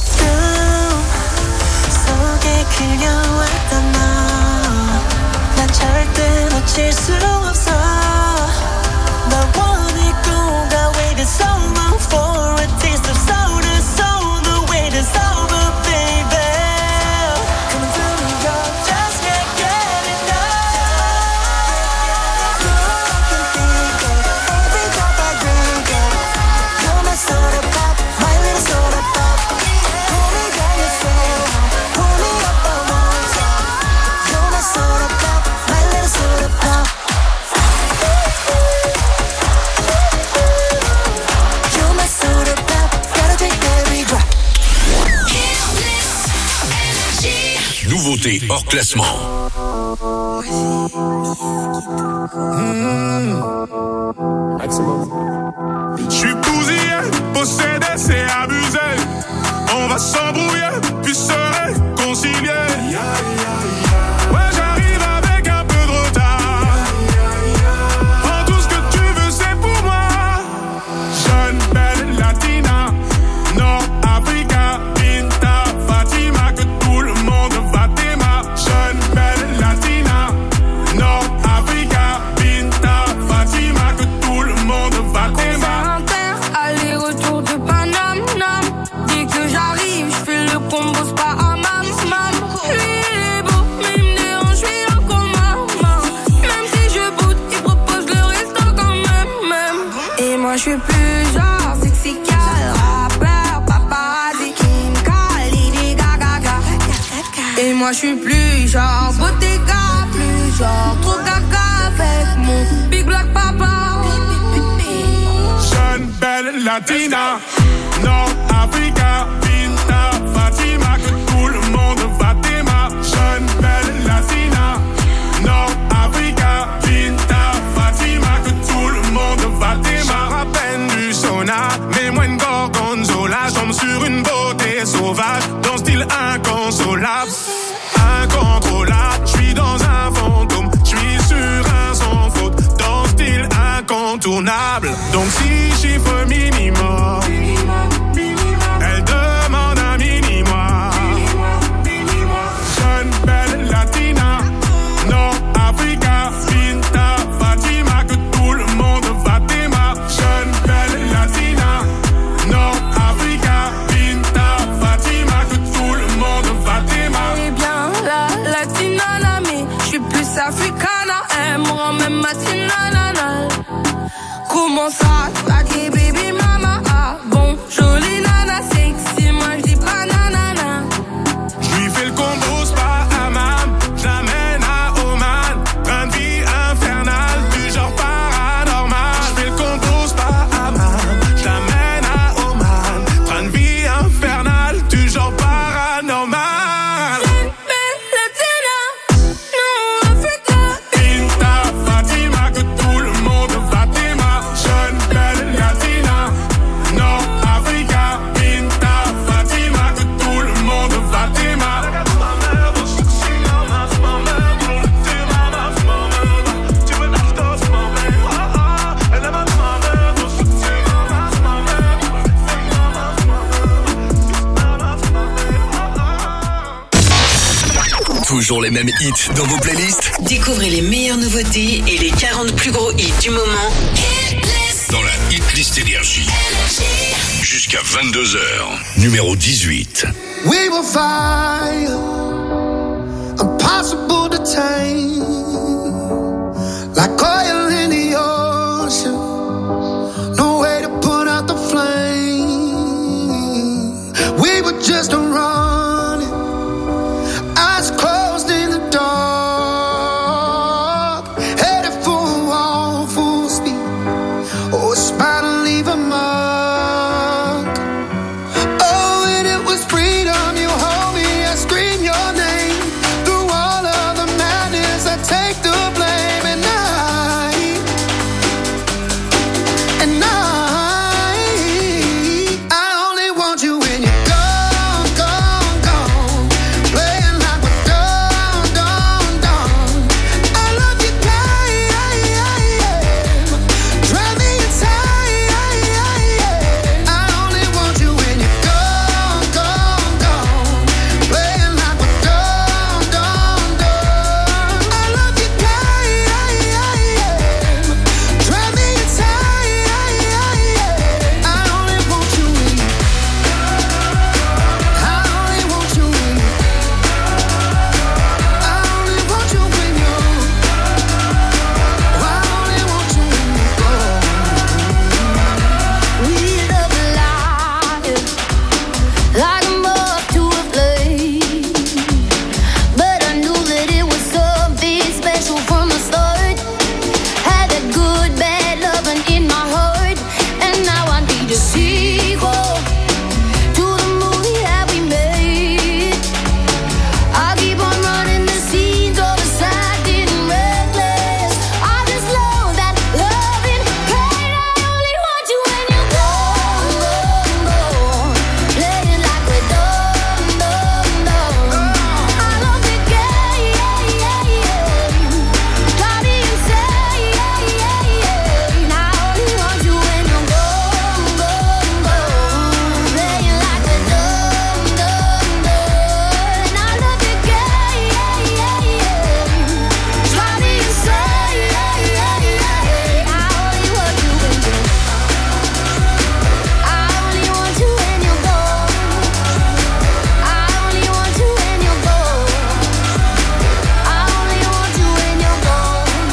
속에 그려왔던 너, 난 절대 놓지 멈출 수 없어 나 원해 꿈과 wait is so long for a taste of soul to soul the wait is over baby coming through me girl just can't get enough you can think it every drop I drink it you're my soda pop my little soda pop pull me down yourself pull me up on one top you're my soda pop my little soda pop you're my soda pop gotta drink every drop Nouveauté hors classement. Je suis bousillé, possédé, c'est abusé. On va s'embrouiller, puis se réconcilier. Ouais, j'arrive avec un peu de retard. Prends tout ce que tu veux, c'est pour moi. Jeune, belle, latina, nord-africa, Binta, Fatima, que tout le monde va t'aimer. Jeune, belle, latina, nord-africa, Binta, Fatima, que tout le monde va t'aimer. Aller-retour de Paname, nam. Dès que j'arrive, je fais le combo, c'est pas à mam, mam. Lui, il est beau, mais il me dérange, je suis en coma, mam. Même si je boude, il propose le resto quand même, même. Et moi, je suis plus genre sexy gal, rappeur, paparazzi, Kim K, Lady Gaga, Gaga. Et moi, je suis plus genre Bottega, plus genre trop gaga avec mon big black papa. Jeune, belle, latina, nord-africa, Binta, Fatima, que tout le monde va t'aimer. Jeune, belle, latina, nord-africa, Binta, Fatima, que tout le monde va t'aimer. Je rappelle du sauna, mais moins de gorgonzola. Je tombe sur une beauté sauvage, dans style inconsolable. Incontrôlable, je suis dans un fantôme, je suis sur un sans faute, dans style incontournable. Donc si chiffre minimum, elle demande un mini-moi. Jeune, belle, latina, nord-africa, Binta, Fatima, que tout le monde va t'aimer. Jeune, belle, latina, nord-africa, Binta, Fatima, que tout le monde va t'aimer. Eh bien, la latina, la mais je suis plus africana. Elle me rend même matinana. Comment ça, t'as dit baby mama? Ah bon, jolie nana, sexy, moi je dis pas nanana. Je lui fais le combo, c'est pas à mam, j'amène à Oman. Train de vie infernal, du genre paranormal. Je fais le combo, c'est pas à mam, j'amène à Oman. Train de vie infernal, du genre paranormal. Binta, Fatima, que tout le monde va t'aimer. Jeune, belle, latina, nord-africa, Binta, Fatima, que tout le monde va t'aimer. Toujours les mêmes hits dans vos playlists. Découvrez les meilleures nouveautés et les quarante plus gros hits du moment. Dans la hitlist énergie. Jusqu'à vingt-deux heures. Numéro dix-huit. We will find impossible to tame.